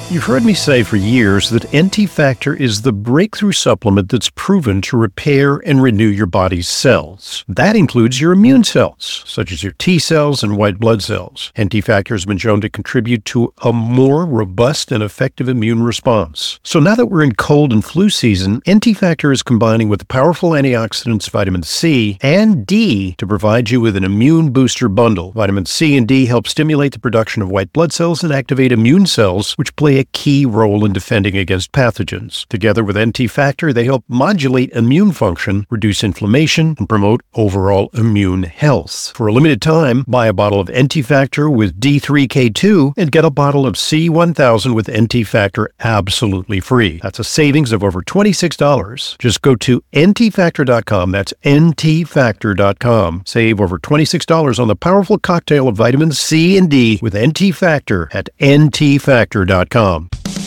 You've heard me say for years that NT Factor is the breakthrough supplement that's proven to repair and renew your body's cells. That includes your immune cells, such as your T cells and white blood cells. NT Factor has been shown to contribute to a more robust and effective immune response. So now that we're in cold and flu season, NT Factor is combining with the powerful antioxidants vitamin C and D to provide you with an immune booster bundle. Vitamin C and D help stimulate the production of white blood cells and activate immune cells, which play a key role in defending against pathogens. Together with NT Factor, they help modulate immune function, reduce inflammation, and promote overall immune health. For a limited time, buy a bottle of NT Factor with D3K2 and get a bottle of C1000 with NT Factor absolutely free. That's a savings of over $26. Just go to ntfactor.com. That's ntfactor.com. Save over $26 on the powerful cocktail of vitamins C and D with NT Factor at ntfactor.com.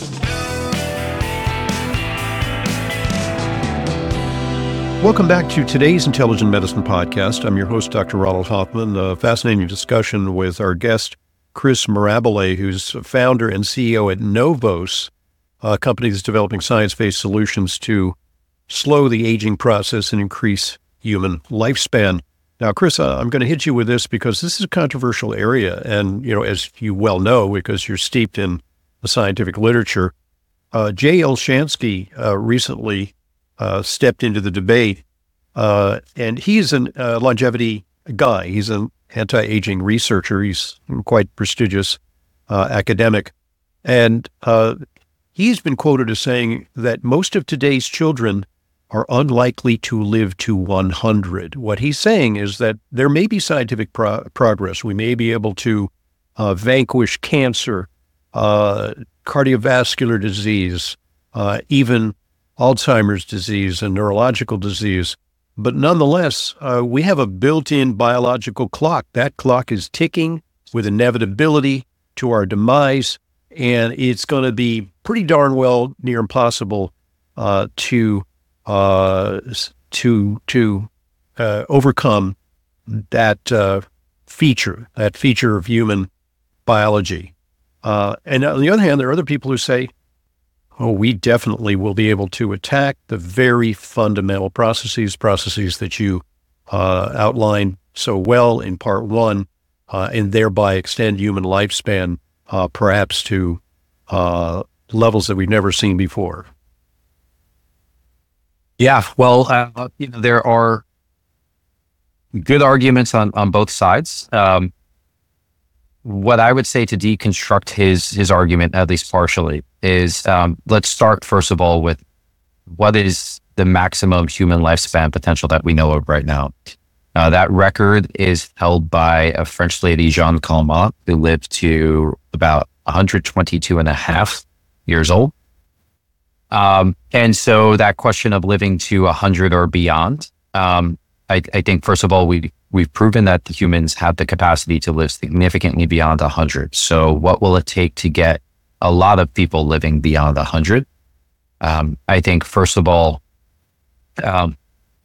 Welcome back to today's Intelligent Medicine Podcast. I'm your host, Dr. Ronald Hoffman. A fascinating discussion with our guest, Chris Mirabile, who's founder and CEO at Novos, a company that's developing science-based solutions to slow the aging process and increase human lifespan. Now, Chris, I'm going to hit you with this because this is a controversial area. And, as you well know, because you're steeped in the scientific literature, Jay Olshansky recently stepped into the debate, and he's a longevity guy. He's an anti-aging researcher. He's quite prestigious academic. And he's been quoted as saying that most of today's children are unlikely to live to 100. What he's saying is that there may be scientific progress. We may be able to vanquish cancer, cardiovascular disease, even Alzheimer's disease and neurological disease. But nonetheless, we have a built-in biological clock. That clock is ticking with inevitability to our demise, and it's going to be pretty darn well near impossible to overcome that feature of human biology. And on the other hand, there are other people who say, we definitely will be able to attack the very fundamental processes that you outlined so well in part one, and thereby extend human lifespan perhaps to levels that we've never seen before. Yeah, well, there are good arguments on both sides. What I would say to deconstruct his argument, at least partially, is let's start first of all with what is the maximum human lifespan potential that we know of right now. That record is held by a French lady, Jeanne Calment, who lived to about 122 and a half years old. And so that question of living to 100 or beyond, I think, first of all, we've proven that the humans have the capacity to live significantly beyond 100. So what will it take to get a lot of people living beyond 100? I think, first of all, a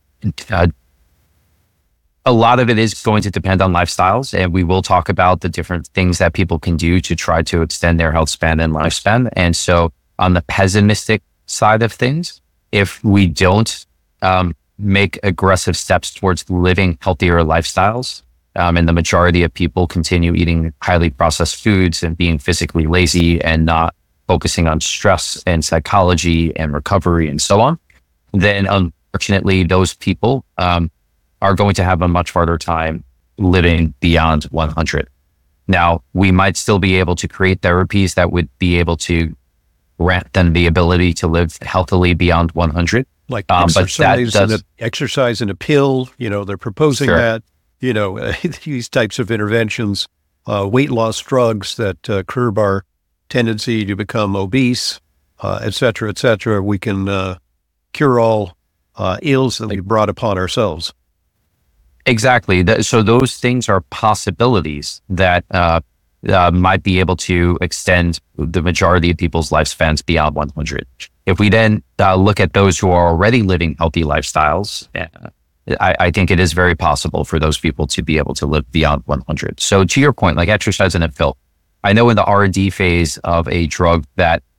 lot of it is going to depend on lifestyles, and we will talk about the different things that people can do to try to extend their health span and lifespan. And so on the pessimistic side of things, if we don't make aggressive steps towards living healthier lifestyles, and the majority of people continue eating highly processed foods and being physically lazy and not focusing on stress and psychology and recovery and so on, then unfortunately those people are going to have a much harder time living beyond 100. Now, we might still be able to create therapies that would be able to grant them the ability to live healthily beyond 100. Like exercise and a pill, they're proposing Sure. that, these types of interventions, weight loss drugs that curb our tendency to become obese, et cetera, we can cure all ills that we brought upon ourselves. Exactly. So those things are possibilities that might be able to extend the majority of people's lifespans beyond 100. If we then look at those who are already living healthy lifestyles, I think it is very possible for those people to be able to live beyond 100. So to your point, like exercise and a pill, I know in the R&D phase of a drug that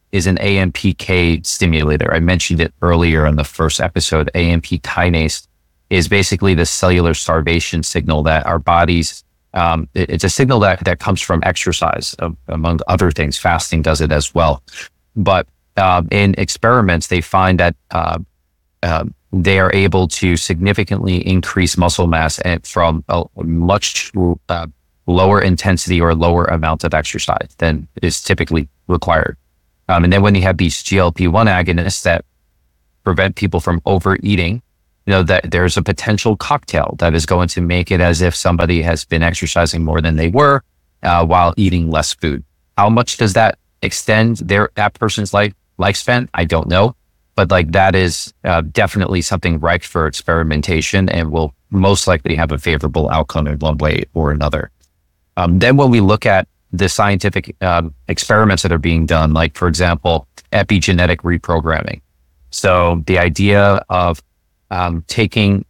is an AMPK stimulator. I mentioned it earlier in the first episode. AMP kinase is basically the cellular starvation signal that our bodies, it's a signal that comes from exercise, among other things. Fasting does it as well. But in experiments, they find that they are able to significantly increase muscle mass from a much lower intensity or lower amount of exercise than is typically required. And then when you have these GLP-1 agonists that prevent people from overeating, that there's a potential cocktail that is going to make it as if somebody has been exercising more than they were while eating less food. How much does that extend that person's lifespan? I don't know. But that is definitely something ripe for experimentation and will most likely have a favorable outcome in one way or another. Then when we look at the scientific experiments that are being done, like, for example, epigenetic reprogramming. So the idea of taking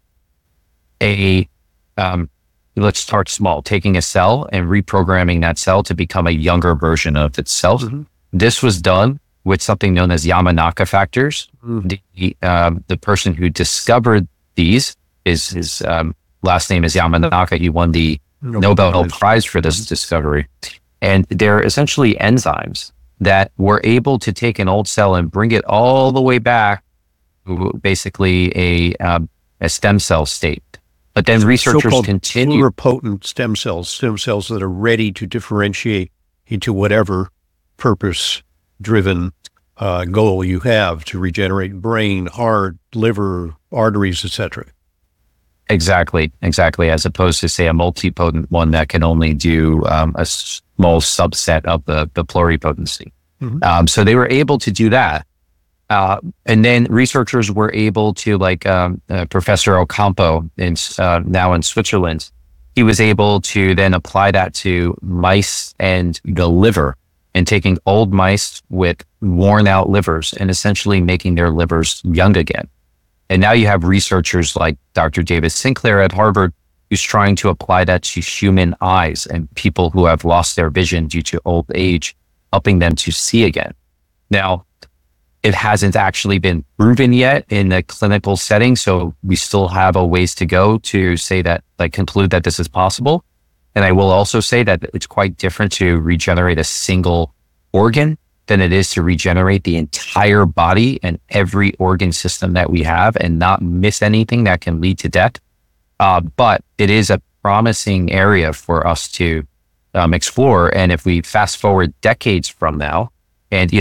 let's start small, taking a cell and reprogramming that cell to become a younger version of itself. Mm-hmm. This was done with something known as Yamanaka factors. The person who discovered these, his last name is Yamanaka. He won the Nobel Prize for this discovery. And they're essentially enzymes that were able to take an old cell and bring it all the way back to basically a stem cell state. But then researchers continue. Pluripotent stem cells that are ready to differentiate into whatever purpose-driven goal you have to regenerate brain, heart, liver, arteries, etc. Exactly. As opposed to, say, a multipotent one that can only do a small subset of the pluripotency. Mm-hmm. So they were able to do that. And then researchers were able to, like Professor Ocampo, now in Switzerland, he was able to then apply that to mice and the liver, and taking old mice with worn out livers and essentially making their livers young again. And now you have researchers like Dr. David Sinclair at Harvard, who's trying to apply that to human eyes and people who have lost their vision due to old age, helping them to see again. Now, it hasn't actually been proven yet in a clinical setting, so we still have a ways to go to say that, conclude that this is possible. And I will also say that it's quite different to regenerate a single organ than it is to regenerate the entire body and every organ system that we have and not miss anything that can lead to death. But it is a promising area for us to explore. And if we fast forward decades from now, and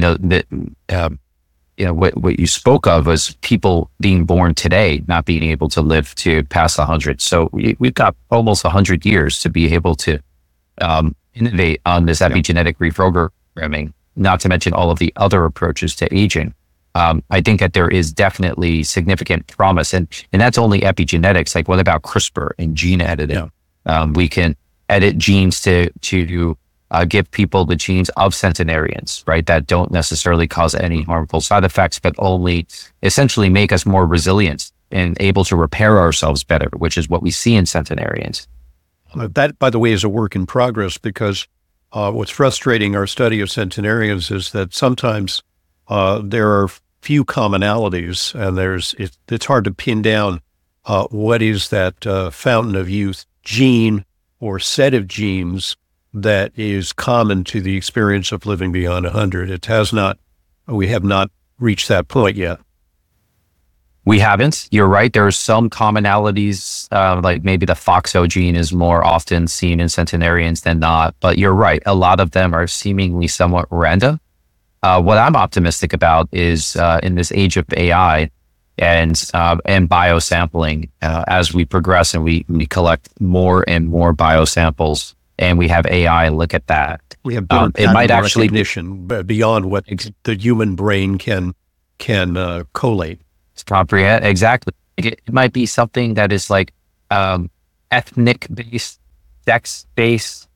what you spoke of was people being born today, not being able to live to past 100. So we've got almost 100 years to be able to innovate on this epigenetic reprogramming, not to mention all of the other approaches to aging. I think that there is definitely significant promise, and that's only epigenetics. Like, what about CRISPR and gene editing? Yeah. We can edit genes to give people the genes of centenarians, right? That don't necessarily cause any harmful side effects, but only essentially make us more resilient and able to repair ourselves better, which is what we see in centenarians. That, by the way, is a work in progress, because what's frustrating our study of centenarians is that sometimes there are few commonalities, and it's hard to pin down what is that fountain of youth gene or set of genes that is common to the experience of living beyond 100. We have not reached that point yet. We haven't. You're right. There are some commonalities, like maybe the FOXO gene is more often seen in centenarians than not, but you're right. A lot of them are seemingly somewhat random. What I'm optimistic about is in this age of AI and biosampling, as we progress and we collect more and more biosamples, and we have AI look at that. We have it might actually recognition beyond what the human brain can collate. Comprehend, exactly. It might be something that is like ethnic based, sex based,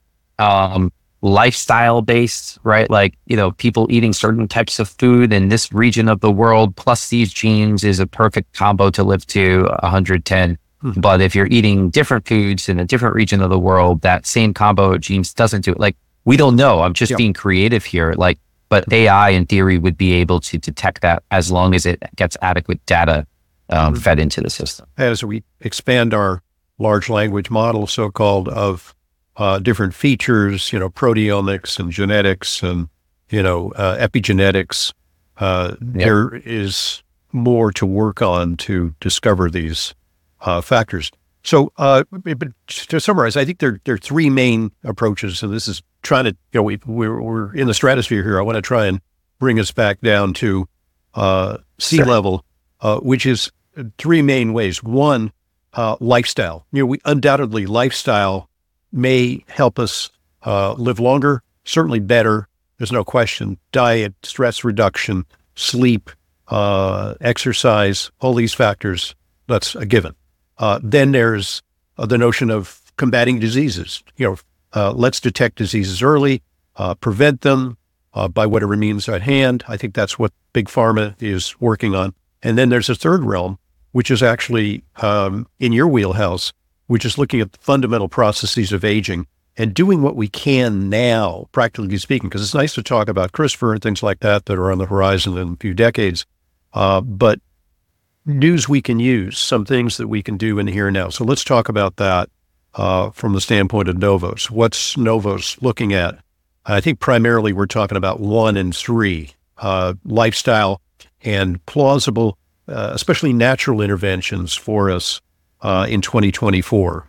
lifestyle based, right? Like, people eating certain types of food in this region of the world, plus these genes is a perfect combo to live to 110. But if you're eating different foods in a different region of the world, that same combo of genes doesn't do it. Like, we don't know. I'm just being creative here. Like, but AI in theory would be able to detect that as long as it gets adequate data fed into the system. As we expand our large language model, so-called, of different features, proteomics and genetics and, epigenetics, there is more to work on to discover these factors. So, but to summarize, I think there are three main approaches, and this is trying to, we're in the stratosphere here. I want to try and bring us back down to sea level, which is three main ways. One, lifestyle. We undoubtedly, lifestyle may help us live longer, certainly better. There's no question. Diet, stress reduction, sleep, exercise, all these factors, that's a given. Then there's the notion of combating diseases. Let's detect diseases early, prevent them by whatever means at hand. I think that's what Big Pharma is working on. And then there's a third realm, which is actually in your wheelhouse, which is looking at the fundamental processes of aging and doing what we can now, practically speaking, because it's nice to talk about CRISPR and things like that are on the horizon in a few decades, but news we can use, some things that we can do in the here and now. So let's talk about that from the standpoint of Novos. What's Novos looking at? I think primarily we're talking about 1 and 3, lifestyle and plausible, especially natural interventions for us in 2024.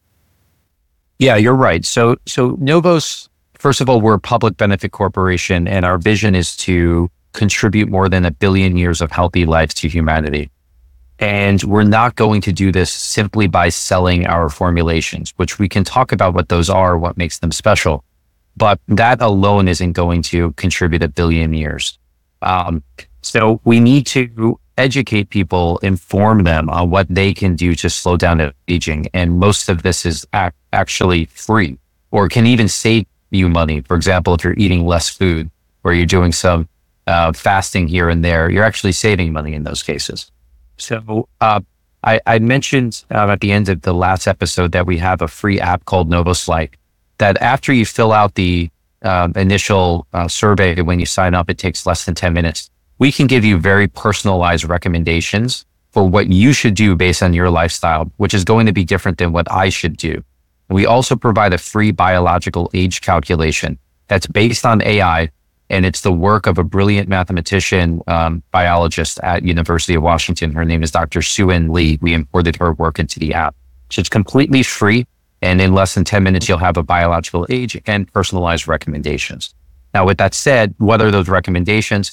Yeah, you're right. So Novos, first of all, we're a public benefit corporation, and our vision is to contribute more than 1 billion years of healthy life to humanity. And we're not going to do this simply by selling our formulations, which we can talk about what those are, what makes them special. But that alone isn't going to contribute 1 billion years. So we need to educate people, inform them on what they can do to slow down aging. And most of this is actually free, or can even save you money. For example, if you're eating less food or you're doing some fasting here and there, you're actually saving money in those cases. So I mentioned at the end of the last episode that we have a free app called Novos Lite, that after you fill out the initial survey, when you sign up, it takes less than 10 minutes. We can give you very personalized recommendations for what you should do based on your lifestyle, which is going to be different than what I should do. We also provide a free biological age calculation that's based on AI, and it's the work of a brilliant mathematician, biologist at University of Washington. Her name is Dr. Sue-Yin Lee. We imported her work into the app. So it's completely free, and in less than 10 minutes, you'll have a biological age and personalized recommendations. Now, with that said, what are those recommendations?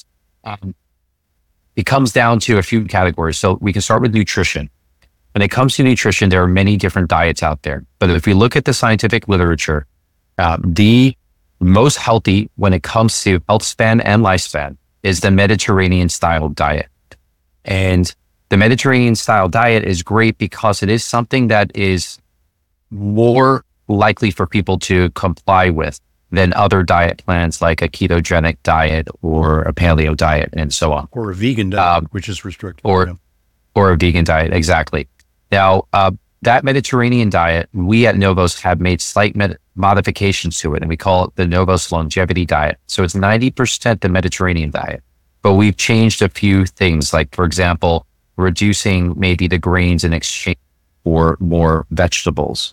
It comes down to a few categories. So we can start with nutrition. When it comes to nutrition, there are many different diets out there. But if we look at the scientific literature, the most healthy when it comes to health span and lifespan is the Mediterranean style diet. And the Mediterranean style diet is great because it is something that is more likely for people to comply with than other diet plans like a ketogenic diet or a paleo diet and so on. Or a vegan diet, which is restricted. Or a vegan diet, exactly. Now, that Mediterranean diet, we at Novos have made slight modifications to it, and we call it the Novos longevity diet. So it's 90% the Mediterranean diet, but we've changed a few things, like, for example, reducing maybe the grains in exchange for more vegetables.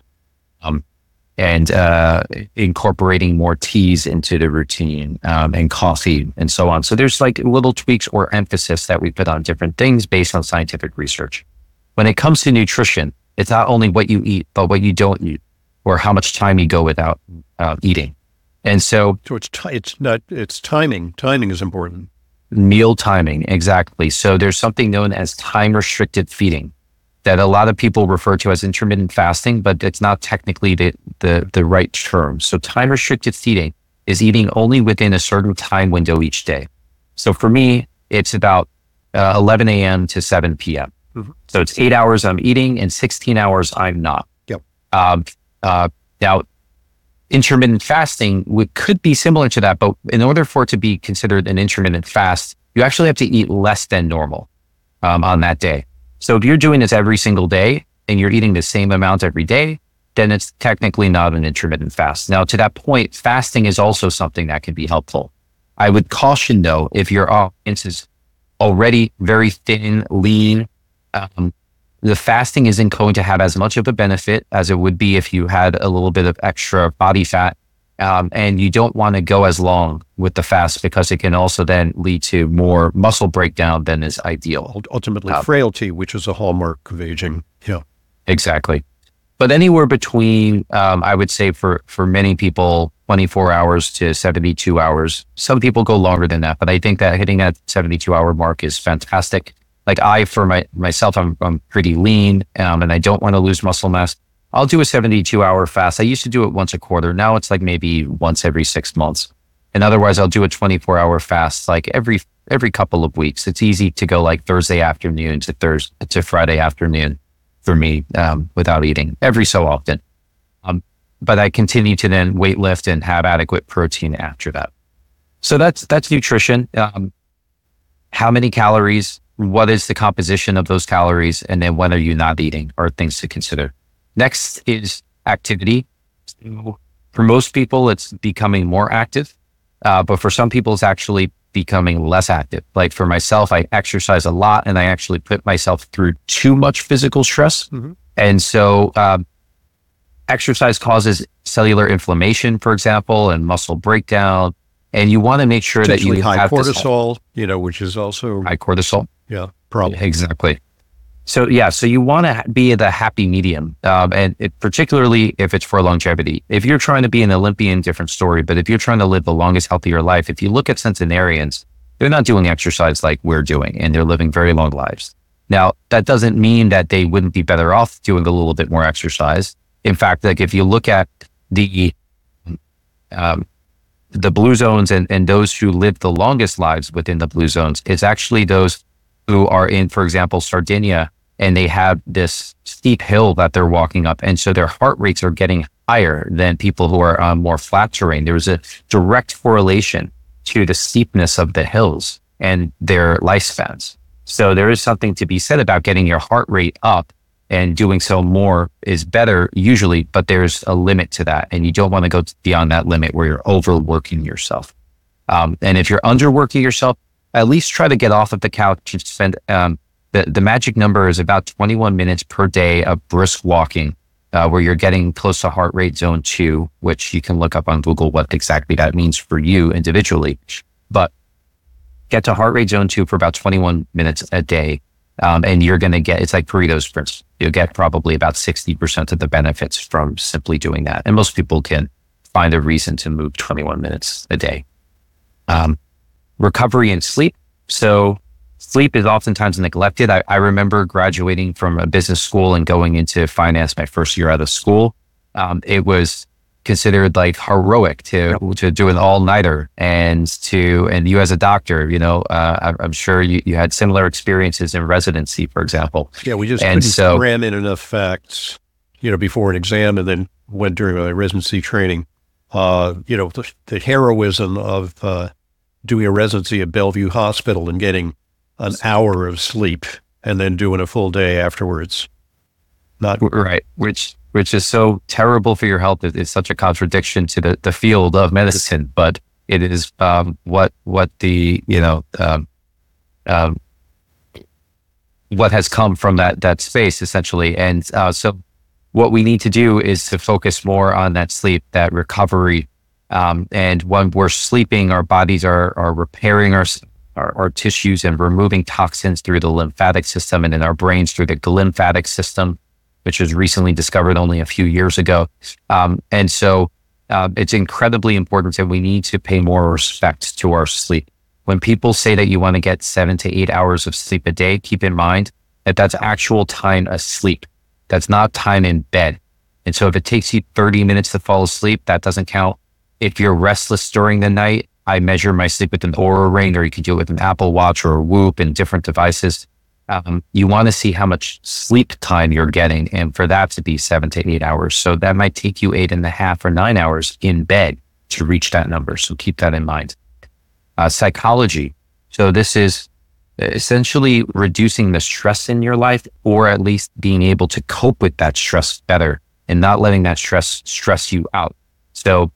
And incorporating more teas into the routine, and coffee and so on. So there's like little tweaks or emphasis that we put on different things based on scientific research. When it comes to nutrition, it's not only what you eat, but what you don't eat, or how much time you go without eating. And so it's timing. Timing is important. Meal timing, exactly. So there's something known as time-restricted feeding that a lot of people refer to as intermittent fasting, but it's not technically the right term. So time-restricted feeding is eating only within a certain time window each day. So for me, it's about 11 a.m. to 7 p.m. Mm-hmm. So it's 8 hours I'm eating and 16 hours I'm not. Yep. Now, intermittent fasting could be similar to that, but in order for it to be considered an intermittent fast, you actually have to eat less than normal on that day. So if you're doing this every single day and you're eating the same amount every day, then it's technically not an intermittent fast. Now, to that point, fasting is also something that can be helpful. I would caution though, if your audience is already very thin, lean, the fasting isn't going to have as much of a benefit as it would be if you had a little bit of extra body fat. And you don't want to go as long with the fast because it can also then lead to more muscle breakdown than is ideal. Ultimately, frailty, which is a hallmark of aging. Yeah, exactly. But anywhere between, I would say for many people, 24 hours to 72 hours. Some people go longer than that, but I think that hitting that 72-hour mark is fantastic. Like myself, I'm pretty lean, and I don't want to lose muscle mass. I'll do a 72-hour fast. I used to do it once a quarter. Now it's like maybe once every 6 months. And otherwise, I'll do a 24-hour fast like every couple of weeks. It's easy to go like Thursday afternoon to Friday afternoon for me without eating every so often. But I continue to then weight lift and have adequate protein after that. So that's nutrition. How many calories? What is the composition of those calories? And then when are you not eating are things to consider. Next is activity. So for most people, it's becoming more active. But for some people, it's actually becoming less active. Like for myself, I exercise a lot and I actually put myself through too much physical stress. Mm-hmm. And so exercise causes cellular inflammation, for example, and muscle breakdown. And you want to make sure that you high have cortisol, which is also high cortisol. Yeah, problem. Exactly. So you want to be the happy medium, and particularly if it's for longevity. If you're trying to be an Olympian, different story. But if you're trying to live the longest, healthier life, if you look at centenarians, they're not doing exercise like we're doing, and they're living very long lives. Now, that doesn't mean that they wouldn't be better off doing a little bit more exercise. In fact, like if you look at the blue zones and those who live the longest lives within the blue zones, it's actually those who are in, for example, Sardinia, and they have this steep hill that they're walking up. And so their heart rates are getting higher than people who are on more flat terrain. There's a direct correlation to the steepness of the hills and their lifespans. So there is something to be said about getting your heart rate up, and doing so more is better usually, but there's a limit to that. And you don't want to go beyond that limit where you're overworking yourself. And if you're underworking yourself, at least try to get off of the couch and spend, the magic number is about 21 minutes per day of brisk walking, where you're getting close to heart rate zone 2, which you can look up on Google what exactly that means for you individually. But get to heart rate zone 2 for about 21 minutes a day. And you're going to get, it's like Pareto sprints. You'll get probably about 60% of the benefits from simply doing that. And most people can find a reason to move 21 minutes a day. Recovery and sleep. So sleep is oftentimes neglected. I remember graduating from a business school and going into finance my first year out of school. It was considered like heroic to do an all-nighter, and you as a doctor, I'm sure you had similar experiences in residency, for example. Yeah, we just couldn't cram in enough facts, before an exam, and then went during my residency training. The heroism of doing a residency at Bellevue Hospital and getting an hour of sleep and then doing a full day afterwards. Not right, which is so terrible for your health. It's such a contradiction to the field of medicine, but it is what has come from that space essentially. And so what we need to do is to focus more on that sleep, that recovery. And when we're sleeping, our bodies are repairing our tissues and removing toxins through the lymphatic system, and in our brains through the glymphatic system, which was recently discovered only a few years ago. And so it's incredibly important that we need to pay more respect to our sleep. When people say that you want to get 7 to 8 hours of sleep a day, keep in mind that that's actual time asleep. That's not time in bed. And so if it takes you 30 minutes to fall asleep, that doesn't count. If you're restless during the night, I measure my sleep with an Oura Ring, or you can do it with an Apple Watch or a Whoop and different devices. You want to see how much sleep time you're getting, and for that to be 7 to 8 hours. So that might take you 8.5 or 9 hours in bed to reach that number. So keep that in mind. Psychology. So this is essentially reducing the stress in your life, or at least being able to cope with that stress better and not letting that stress you out. So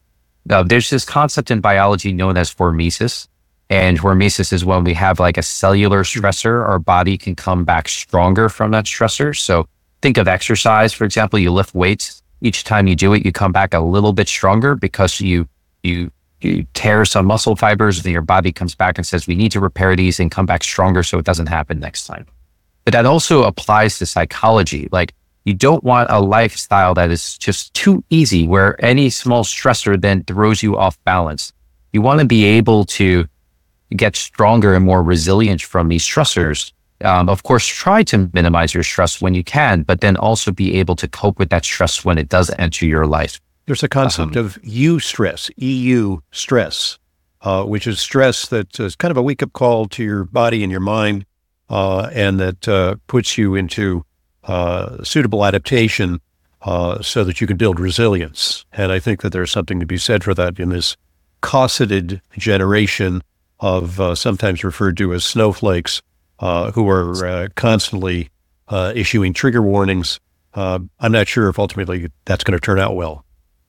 There's this concept in biology known as hormesis. And hormesis is when we have like a cellular stressor, our body can come back stronger from that stressor. So think of exercise, for example, you lift weights. Each time you do it, you come back a little bit stronger because you tear some muscle fibers, and your body comes back and says, we need to repair these and come back stronger so it doesn't happen next time. But that also applies to psychology. Like, you don't want a lifestyle that is just too easy, where any small stressor then throws you off balance. You want to be able to get stronger and more resilient from these stressors. Of course, try to minimize your stress when you can, but then also be able to cope with that stress when it does enter your life. There's a concept of eustress, EU stress, which is stress that is kind of a wake-up call to your body and your mind, and that puts you into suitable adaptation so that you can build resilience. And I think that there's something to be said for that in this cosseted generation of sometimes referred to as snowflakes, who are constantly issuing trigger warnings. I'm not sure if ultimately that's going to turn out well.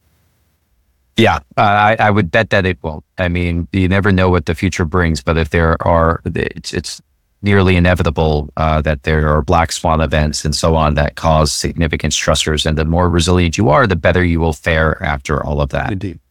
Yeah, I would bet that it won't. I mean, you never know what the future brings, but if there are, it's nearly inevitable that there are black swan events and so on that cause significant stressors. And the more resilient you are, the better you will fare after all of that. Indeed.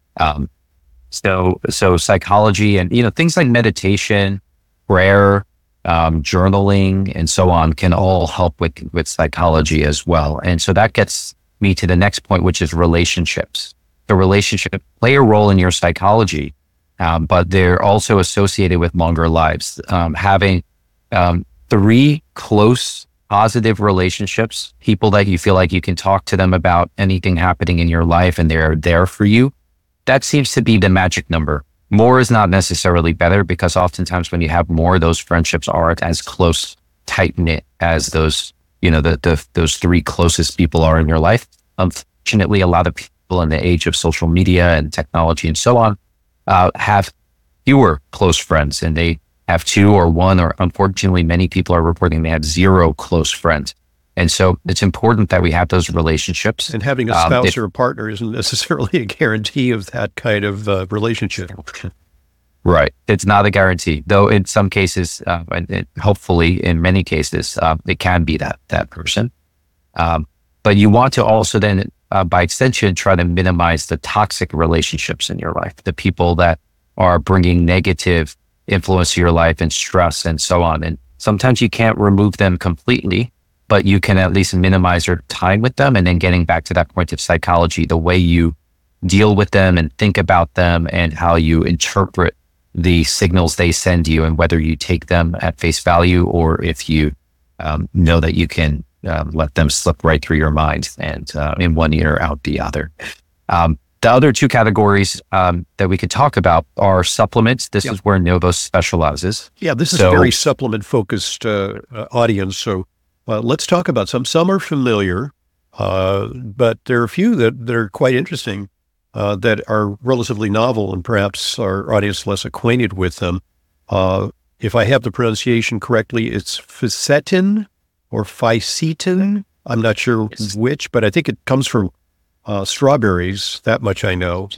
So psychology and, things like meditation, prayer, journaling, and so on can all help with psychology as well. And so that gets me to the next point, which is relationships. The relationship play a role in your psychology, but they're also associated with longer lives. Having 3 close, positive relationships, people that you feel like you can talk to them about anything happening in your life and they're there for you, that seems to be the magic number. More is not necessarily better, because oftentimes when you have more, those friendships aren't as close, tight-knit as those, those 3 closest people are in your life. Unfortunately, a lot of people in the age of social media and technology and so on have fewer close friends, and they have 2 or 1, or unfortunately, many people are reporting they have 0 close friends. And so it's important that we have those relationships. And having a spouse or a partner isn't necessarily a guarantee of that kind of relationship. Right. It's not a guarantee, though in some cases, and hopefully in many cases, it can be that person. But you want to also then, by extension, try to minimize the toxic relationships in your life, the people that are bringing negative influence to your life and stress and so on. And sometimes you can't remove them completely, but you can at least minimize your time with them. And then getting back to that point of psychology, the way you deal with them and think about them and how you interpret the signals they send you, and whether you take them at face value or if you know that you can let them slip right through your mind and in one ear out the other. The other 2 categories that we could talk about are supplements. This is where Novos specializes. Yeah, this is a very supplement-focused audience. So let's talk about some. Some are familiar, but there are a few that are quite interesting, that are relatively novel, and perhaps our audience less acquainted with them. If I have the pronunciation correctly, it's fisetin or fisetin. I'm not sure which, but I think it comes from strawberries. That much I know.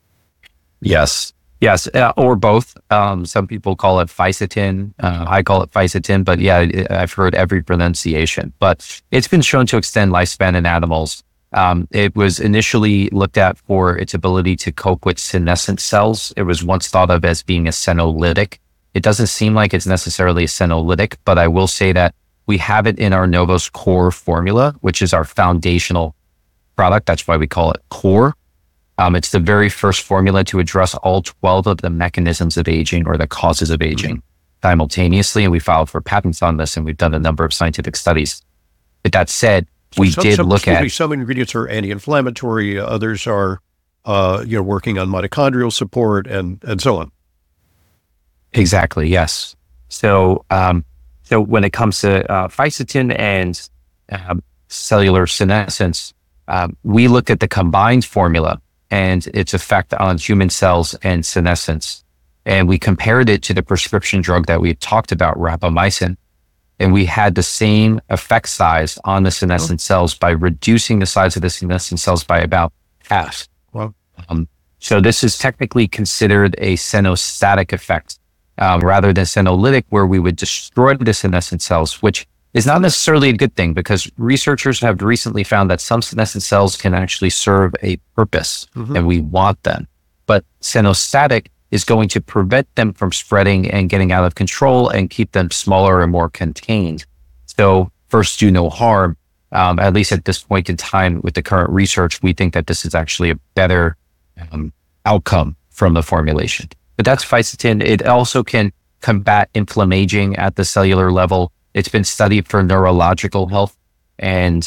Yes, or both. Some people call it fisetin. I call it fisetin, but yeah, I've heard every pronunciation. But it's been shown to extend lifespan in animals. It was initially looked at for its ability to cope with senescent cells. It was once thought of as being a senolytic. It doesn't seem like it's necessarily a senolytic, but I will say that we have it in our Novos Core formula, which is our foundational product. That's why we call it Core. It's the very first formula to address all 12 of the mechanisms of aging, or the causes of aging, simultaneously. And we filed for patents on this, and we've done a number of scientific studies. But that said, some ingredients are anti-inflammatory. Others are, working on mitochondrial support and so on. Exactly. Yes. So when it comes to fisetin and cellular senescence, we looked at the combined formula and its effect on human cells and senescence. And we compared it to the prescription drug that we talked about, rapamycin. And we had the same effect size on the senescent cells by reducing the size of the senescent cells by about half. Wow. So this is technically considered a senostatic effect rather than senolytic, where we would destroy the senescent cells, which is not necessarily a good thing because researchers have recently found that some senescent cells can actually serve a purpose and we want them. But senostatic is going to prevent them from spreading and getting out of control and keep them smaller and more contained. So first, do no harm. At least at this point in time with the current research, we think that this is actually a better outcome from the formulation. But that's fisetin. It also can combat inflammaging at the cellular level. It's been studied for neurological health. And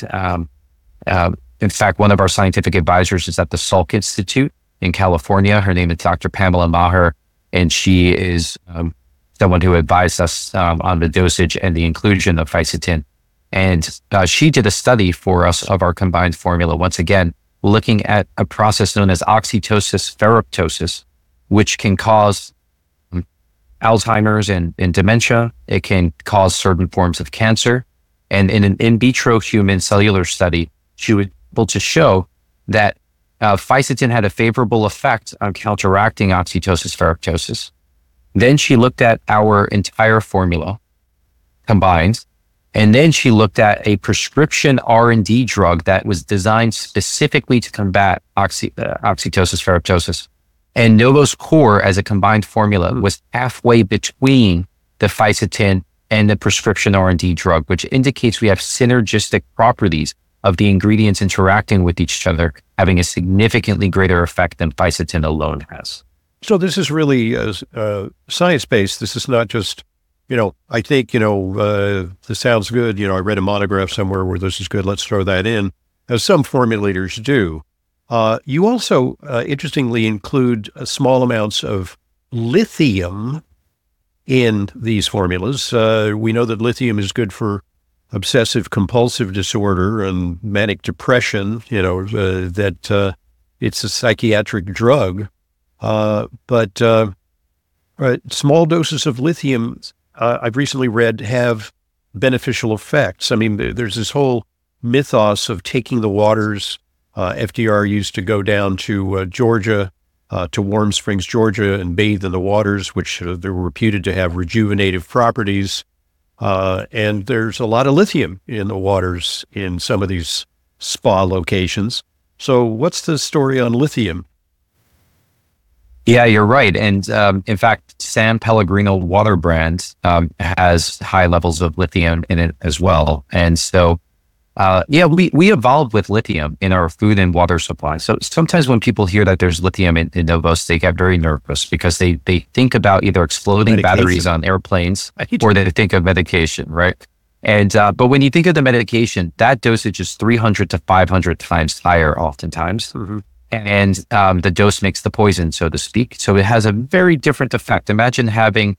in fact, one of our scientific advisors is at the Salk Institute in California. Her name is Dr. Pamela Maher, and she is someone who advised us on the dosage and the inclusion of fisetin. And she did a study for us of our combined formula, once again, looking at a process known as oxytosis ferroptosis, which can cause Alzheimer's and dementia. It can cause certain forms of cancer. And in an in vitro human cellular study, she was able to show that fisetin had a favorable effect on counteracting oxytosis ferroptosis. Then she looked at our entire formula combined. And then she looked at a prescription R&D drug that was designed specifically to combat oxytosis ferroptosis. And Novo's Core as a combined formula was halfway between the fisetin and the prescription R&D drug, which indicates we have synergistic properties of the ingredients interacting with each other, having a significantly greater effect than fisetin alone has. So this is really science-based. This is not just, I think, this sounds good. I read a monograph somewhere where this is good. Let's throw that in, as some formulators do. You also, interestingly, include small amounts of lithium in these formulas. We know that lithium is good for obsessive compulsive disorder and manic depression, that it's a psychiatric drug. But small doses of lithium, I've recently read, have beneficial effects. I mean, there's this whole mythos of taking the waters. FDR used to go down to Georgia, to Warm Springs, Georgia, and bathe in the waters, which they're reputed to have rejuvenative properties. And there's a lot of lithium in the waters in some of these spa locations. So what's the story on lithium? Yeah, you're right. And in fact, San Pellegrino water brand has high levels of lithium in it as well. And so, we evolved with lithium in our food and water supply. So sometimes when people hear that there's lithium in Novos, they get very nervous because they think about either exploding batteries on airplanes or they think of medication, right? And but when you think of the medication, that dosage is 300 to 500 times higher oftentimes. Mm-hmm. And the dose makes the poison, so to speak. So it has a very different effect. Imagine having,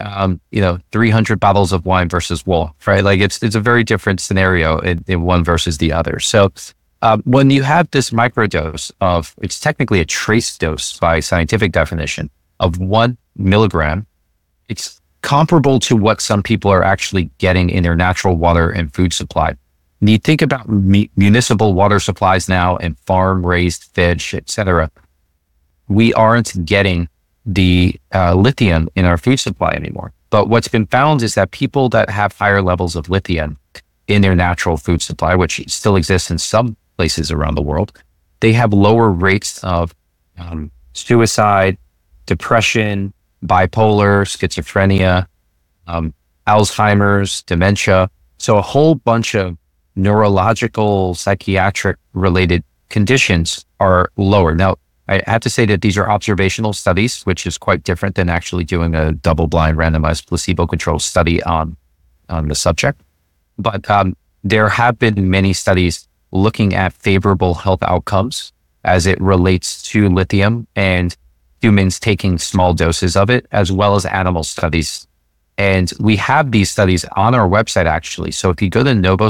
300 bottles of wine versus wool, right? Like it's a very different scenario in one versus the other. So when you have this microdose of, it's technically a trace dose by scientific definition of 1 milligram, it's comparable to what some people are actually getting in their natural water and food supply. And you think about municipal water supplies now and farm-raised fish, et cetera. We aren't getting the lithium in our food supply anymore. But what's been found is that people that have higher levels of lithium in their natural food supply, which still exists in some places around the world, they have lower rates of suicide, depression, bipolar, schizophrenia, Alzheimer's, dementia. So a whole bunch of neurological, psychiatric related conditions are lower. Now, I have to say that these are observational studies, which is quite different than actually doing a double-blind randomized placebo-controlled study on the subject. But there have been many studies looking at favorable health outcomes as it relates to lithium and humans taking small doses of it, as well as animal studies. And we have these studies on our website, actually. So if you go to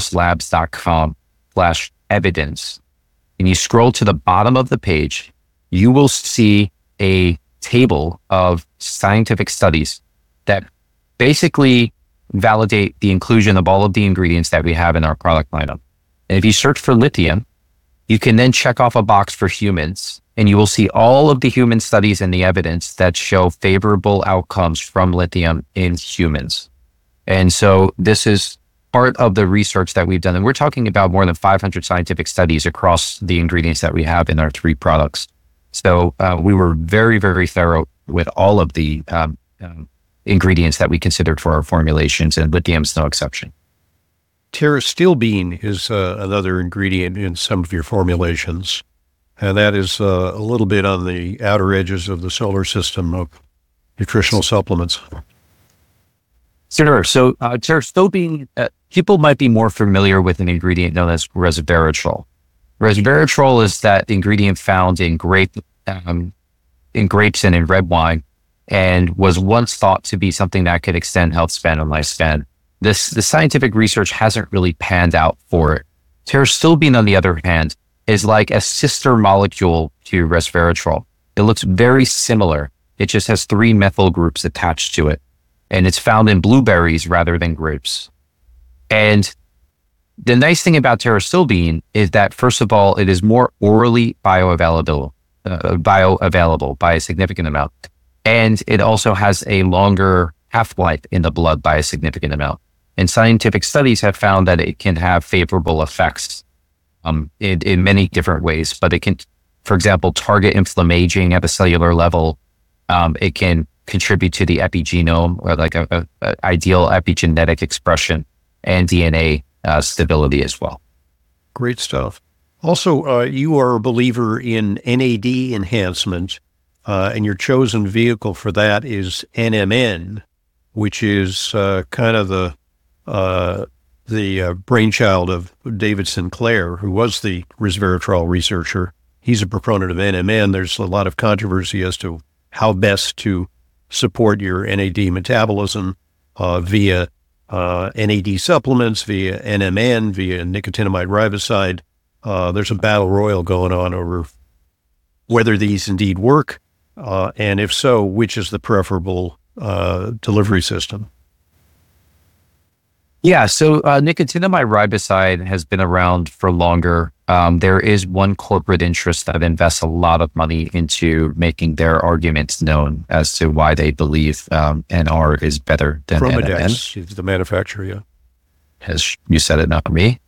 novoslabs.com/evidence and you scroll to the bottom of the page, you will see a table of scientific studies that basically validate the inclusion of all of the ingredients that we have in our product lineup. And if you search for lithium, you can then check off a box for humans and you will see all of the human studies and the evidence that show favorable outcomes from lithium in humans. And so this is part of the research that we've done. And we're talking about more than 500 scientific studies across the ingredients that we have in our 3 products. So we were very, very thorough with all of the ingredients that we considered for our formulations, and lithium's no exception. Pterostilbene is another ingredient in some of your formulations, and that is a little bit on the outer edges of the solar system of nutritional supplements. Sure. So pterostilbene, people might be more familiar with an ingredient known as resveratrol. Resveratrol is that ingredient found in grapes and in red wine, and was once thought to be something that could extend health span and lifespan. The scientific research hasn't really panned out for it. Pterostilbene, on the other hand, is like a sister molecule to resveratrol. It looks very similar. It just has 3 methyl groups attached to it, and it's found in blueberries rather than grapes. And the nice thing about pterostilbene is that, first of all, it is more orally bioavailable by a significant amount. And it also has a longer half-life in the blood by a significant amount. And scientific studies have found that it can have favorable effects in many different ways. But it can, for example, target inflammaging at a cellular level. It can contribute to the epigenome, or like a ideal epigenetic expression, and DNA stability as well. Great stuff. Also, you are a believer in NAD enhancement, and your chosen vehicle for that is NMN, which is kind of the brainchild of David Sinclair, who was the resveratrol researcher. He's a proponent of NMN. There's a lot of controversy as to how best to support your NAD metabolism via NAD supplements, via NMN, via nicotinamide riboside. There's a battle royal going on over whether these indeed work, and if so, which is the preferable delivery system. Yeah, so nicotinamide riboside has been around for longer. There is one corporate interest that invests a lot of money into making their arguments known as to why they believe NR is better than Chromadex is the manufacturer, yeah. As you said it, not me.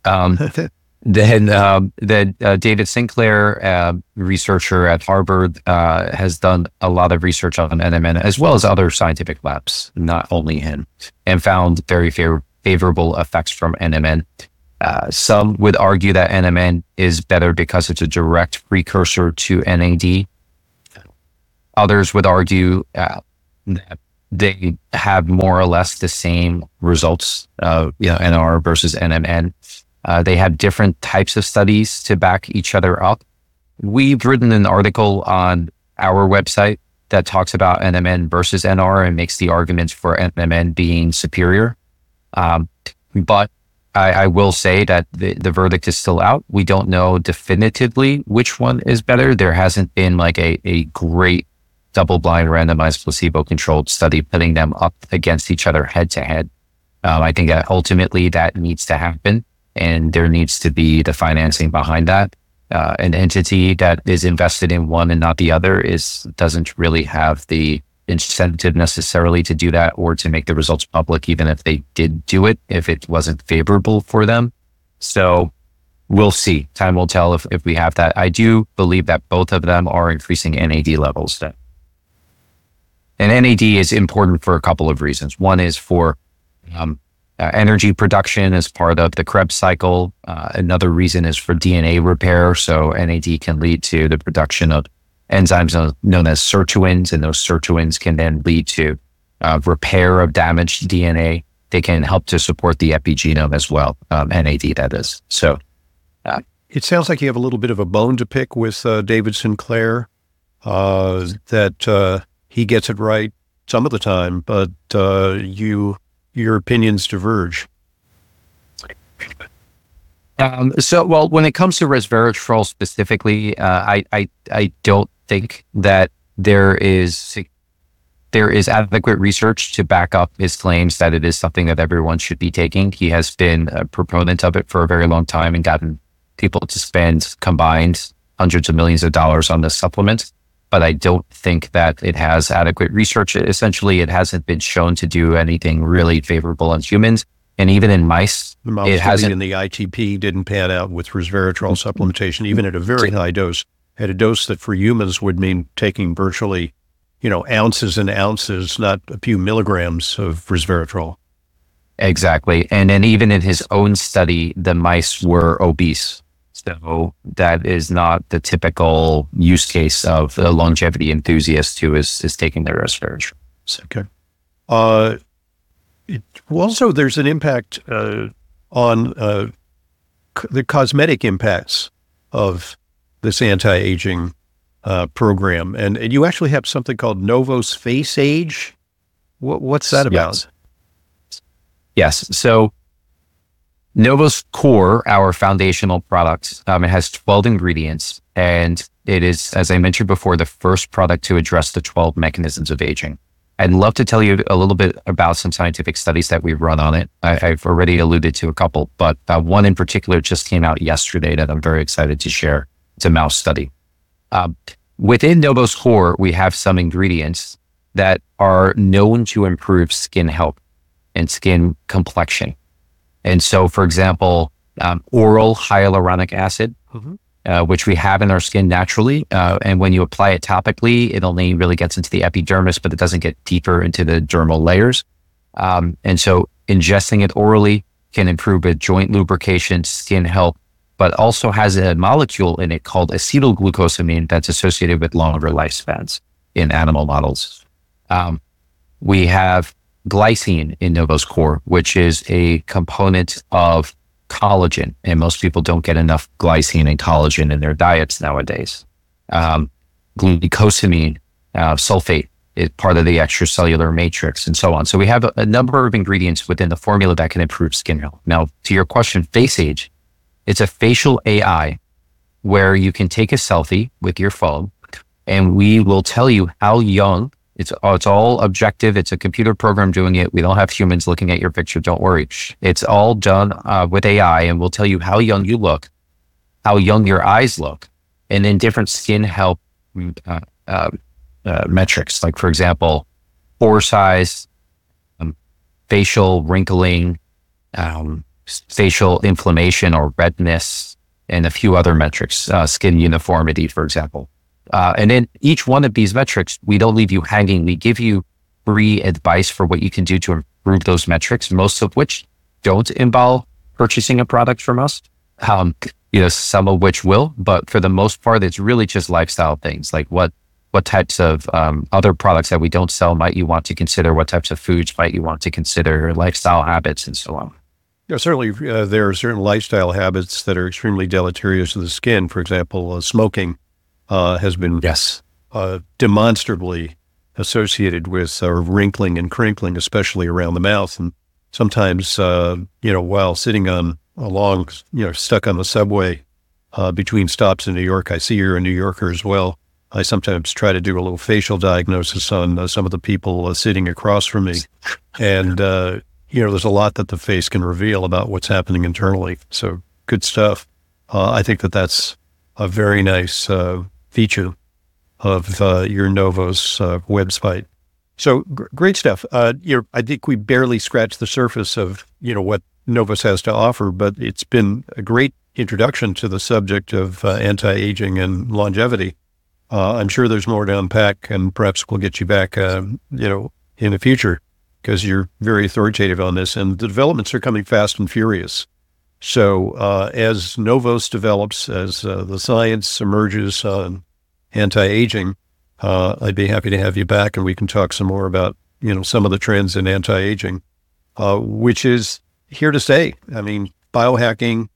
Then David Sinclair, researcher at Harvard, has done a lot of research on NMN, as well as other scientific labs, not only him, and found very favorable effects from NMN. Some would argue that NMN is better because it's a direct precursor to NAD. Others would argue that they have more or less the same results, NR versus NMN. They have different types of studies to back each other up. We've written an article on our website that talks about NMN versus NR and makes the arguments for NMN being superior. But I will say that the verdict is still out. We don't know definitively which one is better. There hasn't been like a great double-blind randomized placebo-controlled study putting them up against each other head to head. I think that ultimately that needs to happen, and there needs to be the financing behind that. An entity that is invested in one and not the other doesn't really have the incentive necessarily to do that or to make the results public, even if they did do it, if it wasn't favorable for them. So we'll see. Time will tell if we have that. I do believe that both of them are increasing NAD levels. And NAD is important for a couple of reasons. One is for energy production as part of the Krebs cycle. Another reason is for DNA repair. So NAD can lead to the production of enzymes known as sirtuins, and those sirtuins can then lead to repair of damaged DNA. They can help to support the epigenome as well, NAD that is. So it sounds like you have a little bit of a bone to pick with David Sinclair, that he gets it right some of the time, but your opinions diverge. Well, when it comes to resveratrol specifically, I don't think that there is adequate research to back up his claims that it is something that everyone should be taking. He has been a proponent of it for a very long time and gotten people to spend combined hundreds of millions of dollars on this supplement, but I don't think that it has adequate research. Essentially, it hasn't been shown to do anything really favorable on humans. And even in mice, the mouse it hasn't. In the ITP didn't pan out with resveratrol supplementation, even at a very high dose, at a dose that for humans would mean taking virtually, ounces and ounces, not a few milligrams of resveratrol. Exactly. And then even in his own study, the mice were obese. So that is not the typical use case of a longevity enthusiast who is taking their resveratrol. Okay. Also, there's an impact on the cosmetic impacts of this anti-aging program. And you actually have something called Novos Face Age. What's that about? Yes. So Novos Core, our foundational product, it has 12 ingredients, and it is, as I mentioned before, the first product to address the 12 mechanisms of aging. I'd love to tell you a little bit about some scientific studies that we've run on it. I've already alluded to a couple, but one in particular just came out yesterday that I'm very excited to share. It's a mouse study. Within Novos Core, we have some ingredients that are known to improve skin health and skin complexion. And so, for example, oral hyaluronic acid, which we have in our skin naturally. And when you apply it topically, it only really gets into the epidermis, but it doesn't get deeper into the dermal layers. And so ingesting it orally can improve with joint lubrication, skin health, but also has a molecule in it called acetylglucosamine that's associated with longer lifespans in animal models. We have glycine in Novos Core, which is a component of collagen, and most people don't get enough glycine and collagen in their diets nowadays. Glucosamine, sulfate is part of the extracellular matrix, and so on. So we have a number of ingredients within the formula that can improve skin health. Now, to your question, Face Age, it's a facial AI where you can take a selfie with your phone, and we will tell you how young. It's all objective. It's a computer program doing it. We don't have humans looking at your picture. Don't worry. It's all done with AI, and we'll tell you how young you look, how young your eyes look, and then different skin health metrics. Like, for example, pore size, facial wrinkling, facial inflammation or redness, and a few other metrics, skin uniformity, for example. And then each one of these metrics, we don't leave you hanging. We give you free advice for what you can do to improve those metrics, most of which don't involve purchasing a product from us. Some of which will, but for the most part, it's really just lifestyle things. Like what types of other products that we don't sell might you want to consider? What types of foods might you want to consider? Lifestyle habits and so on. Yeah, certainly there are certain lifestyle habits that are extremely deleterious to the skin. For example, smoking has been demonstrably associated with wrinkling and crinkling, especially around the mouth. And sometimes, while sitting on stuck on the subway between stops in New York, I see you're a New Yorker as well. I sometimes try to do a little facial diagnosis on some of the people sitting across from me. And, there's a lot that the face can reveal about what's happening internally. So good stuff. I think that's a very nice feature of your Novos website. So great stuff. I think we barely scratched the surface of what Novos has to offer, but it's been a great introduction to the subject of anti-aging and longevity. I'm sure there's more to unpack, and perhaps we'll get you back, in the future, because you're very authoritative on this, and the developments are coming fast and furious. So as Novos develops, as the science emerges on anti-aging, I'd be happy to have you back, and we can talk some more about, some of the trends in anti-aging, which is here to stay. I mean, biohacking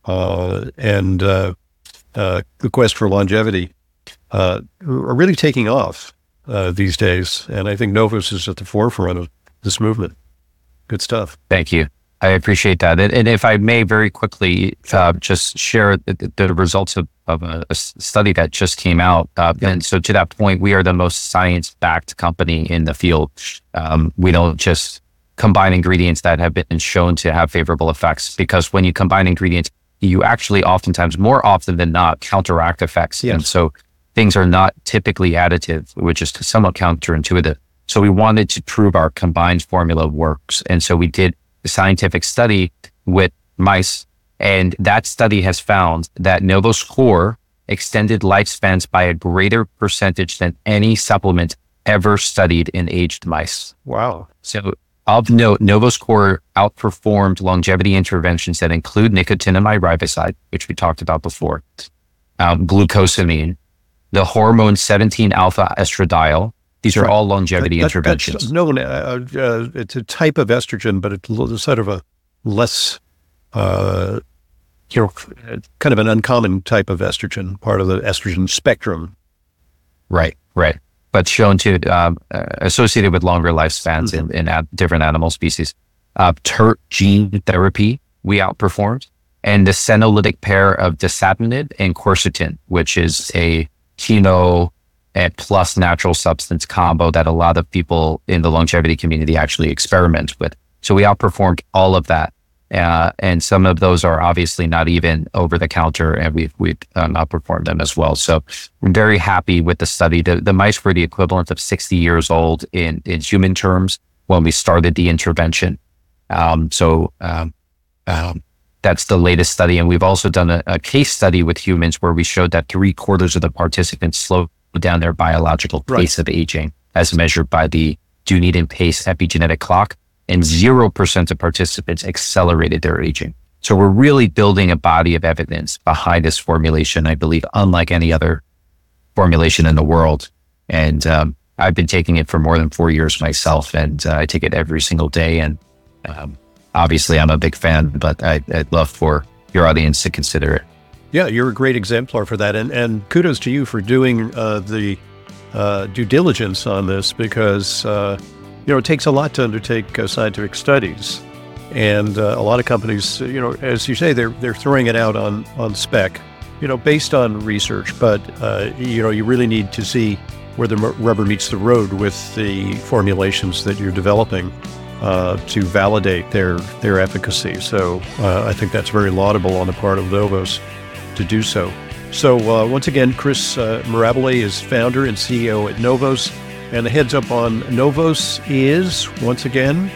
and the quest for longevity are really taking off these days. And I think Novos is at the forefront of this movement. Good stuff. Thank you. I appreciate that. And if I may very quickly just share the results of a study that just came out. And so to that point, we are the most science-backed company in the field. We don't just combine ingredients that have been shown to have favorable effects, because when you combine ingredients you actually oftentimes, more often than not, counteract effects. Yes. And so things are not typically additive, which is somewhat counterintuitive. So we wanted to prove our combined formula works. And so we did a scientific study with mice, and that study has found that NovoScore extended lifespans by a greater percentage than any supplement ever studied in aged mice. Wow. So of note, NovoScore outperformed longevity interventions that include nicotinamide riboside, which we talked about before, glucosamine, the hormone 17-alpha estradiol. These are all longevity interventions. That's known, it's a type of estrogen, but it's sort of a less, kind of an uncommon type of estrogen, part of the estrogen spectrum. Right. But shown to associated with longer lifespans in different animal species. TERT gene therapy, we outperformed, and the senolytic pair of dasatinib and quercetin, which is a chemo and plus natural substance combo that a lot of people in the longevity community actually experiment with. So we outperformed all of that. And some of those are obviously not even over the counter, and we've outperformed them as well. So we're very happy with the study. The mice were the equivalent of 60 years old in human terms when we started the intervention. That's the latest study. And we've also done a case study with humans where we showed that 3/4 of the participants slowed down their biological pace of aging as measured by the Dunedin pace epigenetic clock, and 0% of participants accelerated their aging. So we're really building a body of evidence behind this formulation, I believe, unlike any other formulation in the world. And I've been taking it for more than 4 years myself, and I take it every single day. And obviously I'm a big fan, but I'd love for your audience to consider it. Yeah, you're a great exemplar for that. And kudos to you for doing the due diligence on this, because it takes a lot to undertake scientific studies. And a lot of companies, as you say, they're throwing it out on spec, based on research. But, you really need to see where the rubber meets the road with the formulations that you're developing to validate their efficacy. So I think that's very laudable on the part of Novos to do so. So once again, Chris Mirabile is founder and CEO at Novos. And the heads up on Novos is, once again,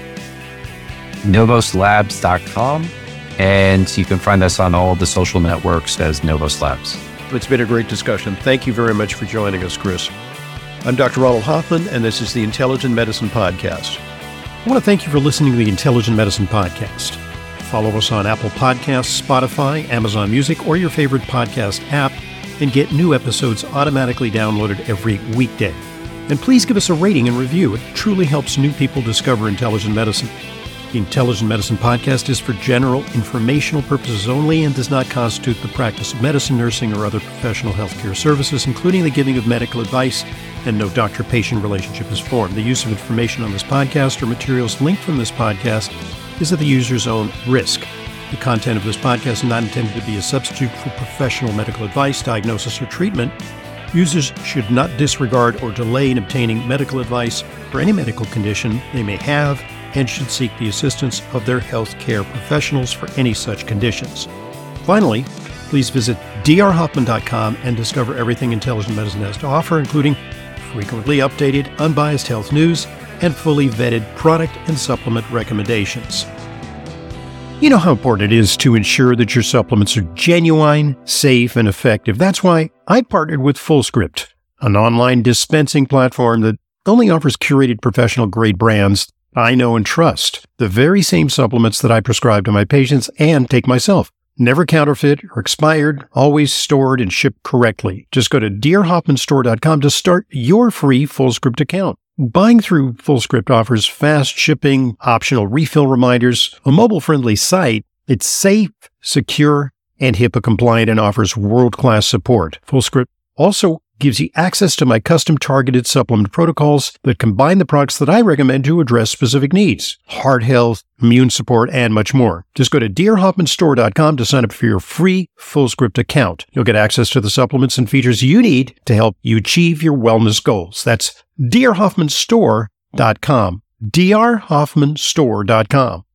novoslabs.com. And you can find us on all of the social networks as Novos Labs. It's been a great discussion. Thank you very much for joining us, Chris. I'm Dr. Ronald Hoffman, and this is the Intelligent Medicine Podcast. I want to thank you for listening to the Intelligent Medicine Podcast. Follow us on Apple Podcasts, Spotify, Amazon Music, or your favorite podcast app, and get new episodes automatically downloaded every weekday. And please give us a rating and review. It truly helps new people discover intelligent medicine. The Intelligent Medicine Podcast is for general informational purposes only and does not constitute the practice of medicine, nursing, or other professional healthcare services, including the giving of medical advice, and no doctor-patient relationship is formed. The use of information on this podcast or materials linked from this podcast is at the user's own risk. The content of this podcast is not intended to be a substitute for professional medical advice, diagnosis, or treatment. Users should not disregard or delay in obtaining medical advice for any medical condition they may have, and should seek the assistance of their healthcare professionals for any such conditions. Finally, please visit drhoffman.com and discover everything Intelligent Medicine has to offer, including frequently updated, unbiased health news and fully vetted product and supplement recommendations. You know how important it is to ensure that your supplements are genuine, safe, and effective. That's why I partnered with FullScript, an online dispensing platform that only offers curated professional-grade brands I know and trust, the very same supplements that I prescribe to my patients and take myself. Never counterfeit or expired, always stored and shipped correctly. Just go to drhoffmanstore.com to start your free FullScript account. Buying through FullScript offers fast shipping, optional refill reminders, a mobile-friendly site. It's safe, secure, and HIPAA-compliant and offers world-class support. FullScript also gives you access to my custom-targeted supplement protocols that combine the products that I recommend to address specific needs: heart health, immune support, and much more. Just go to drhoffmanstore.com to sign up for your free FullScript account. You'll get access to the supplements and features you need to help you achieve your wellness goals. That's drhoffmanstore.com. drhoffmanstore.com.